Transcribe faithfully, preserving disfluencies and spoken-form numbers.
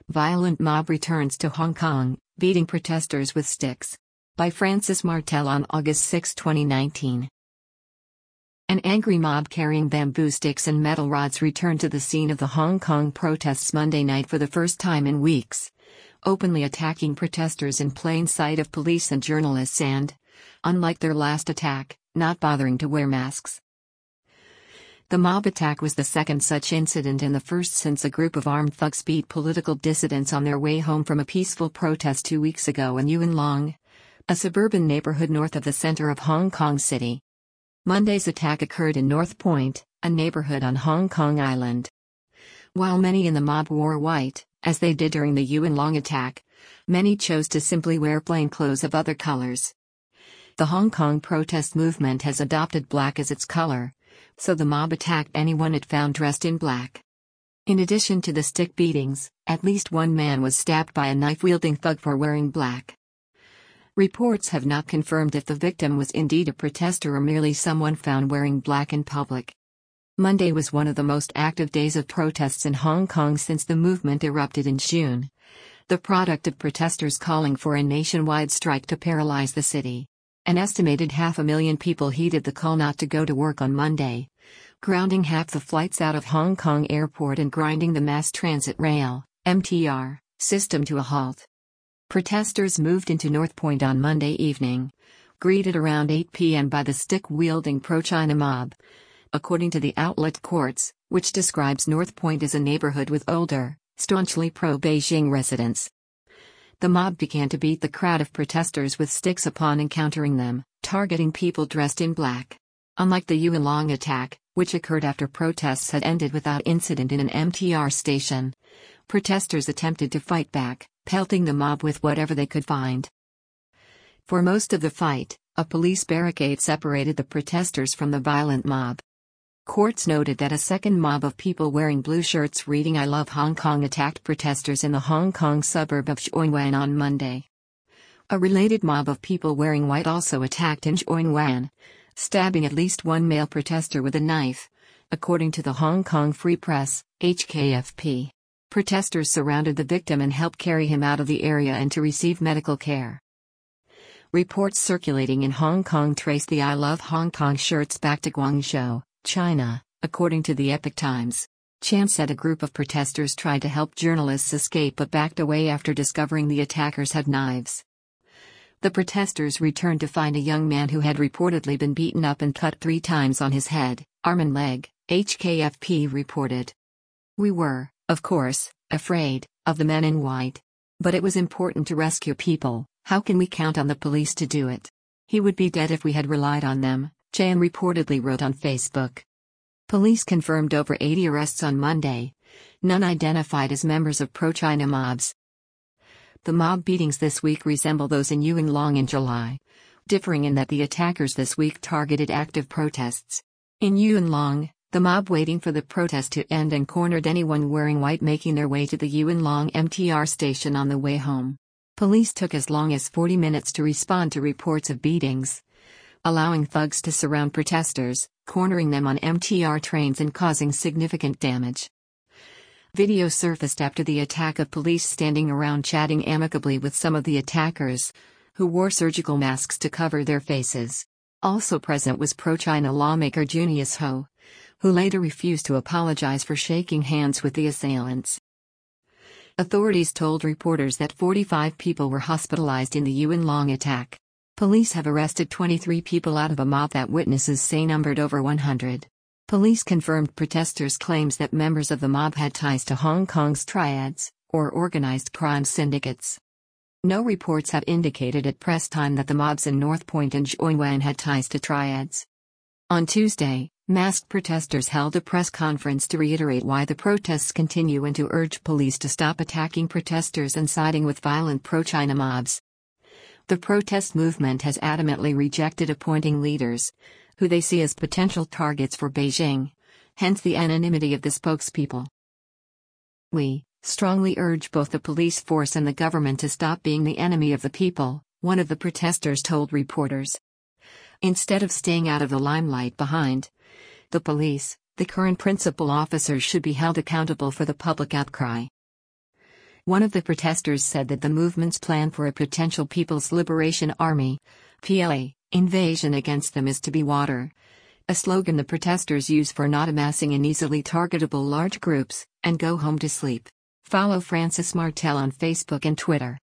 Violent mob returns to Hong Kong, beating protesters with sticks. By Francis Martel on August sixth, twenty nineteen. An angry mob carrying bamboo sticks and metal rods returned to the scene of the Hong Kong protests Monday night for the first time in weeks, openly attacking protesters in plain sight of police and journalists and, unlike their last attack, not bothering to wear masks. The mob attack was the second such incident and the first since a group of armed thugs beat political dissidents on their way home from a peaceful protest two weeks ago in Yuen Long, a suburban neighborhood north of the center of Hong Kong City. Monday's attack occurred in North Point, a neighborhood on Hong Kong Island. While many in the mob wore white, as they did during the Yuen Long attack, many chose to simply wear plain clothes of other colors. The Hong Kong protest movement has adopted black as its color, so the mob attacked anyone it found dressed in black. In addition to the stick beatings, at least one man was stabbed by a knife-wielding thug for wearing black. Reports have not confirmed if the victim was indeed a protester or merely someone found wearing black in public. Monday was one of the most active days of protests in Hong Kong since the movement erupted in June, the product of protesters calling for a nationwide strike to paralyze the city. An estimated half a million people heeded the call not to go to work on Monday, grounding half the flights out of Hong Kong airport and grinding the mass transit rail (M T R) system to a halt. Protesters moved into North Point on Monday evening, greeted around eight p m by the stick-wielding pro-China mob, according to the outlet Quartz, which describes North Point as a neighborhood with older, staunchly pro-Beijing residents. The mob began to beat the crowd of protesters with sticks upon encountering them, targeting people dressed in black. Unlike the Yuen Long attack, which occurred after protests had ended without incident in an M T R station, protesters attempted to fight back, pelting the mob with whatever they could find. For most of the fight, a police barricade separated the protesters from the violent mob. Quartz noted that a second mob of people wearing blue shirts reading "I Love Hong Kong" attacked protesters in the Hong Kong suburb of Shuen Wan on Monday. A related mob of people wearing white also attacked in Shuen Wan, stabbing at least one male protester with a knife, according to the Hong Kong Free Press, H K F P. Protesters surrounded the victim and helped carry him out of the area and to receive medical care. Reports circulating in Hong Kong trace the "I Love Hong Kong" shirts back to Guangzhou, China, according to the Epoch Times. Chan said a group of protesters tried to help journalists escape but backed away after discovering the attackers had knives. The protesters returned to find a young man who had reportedly been beaten up and cut three times on his head, arm and leg, H K F P reported. "We were, of course, afraid of the men in white. But it was important to rescue people. How can we count on the police to do it? He would be dead if we had relied on them," Chan reportedly wrote on Facebook. Police confirmed over eighty arrests on Monday, none identified as members of pro-China mobs. The mob beatings this week resemble those in Yuen Long in July, differing in that the attackers this week targeted active protests. In Yuen Long, the mob waiting for the protest to end and cornered anyone wearing white making their way to the Yuen Long M T R station on the way home. Police took as long as forty minutes to respond to reports of beatings, allowing thugs to surround protesters, cornering them on M T R trains and causing significant damage. Video surfaced after the attack of police standing around chatting amicably with some of the attackers, who wore surgical masks to cover their faces. Also present was pro-China lawmaker Junius Ho, who later refused to apologize for shaking hands with the assailants. Authorities told reporters that forty-five people were hospitalized in the Yuen Long attack. Police have arrested twenty-three people out of a mob that witnesses say numbered over one hundred. Police confirmed protesters' claims that members of the mob had ties to Hong Kong's triads, or organized crime syndicates. No reports have indicated at press time that the mobs in North Point and Shuen Wan had ties to triads. On Tuesday, masked protesters held a press conference to reiterate why the protests continue and to urge police to stop attacking protesters and siding with violent pro-China mobs. The protest movement has adamantly rejected appointing leaders, who they see as potential targets for Beijing, hence the anonymity of the spokespeople. "We strongly urge both the police force and the government to stop being the enemy of the people," one of the protesters told reporters. Instead of staying out of the limelight behind the police, the current principal officers should be held accountable for the public outcry. One of the protesters said that the movement's plan for a potential People's Liberation Army (P L A) invasion against them is to be water. A slogan the protesters use for not amassing in easily targetable large groups, and go home to sleep. Follow Francis Martel on Facebook and Twitter.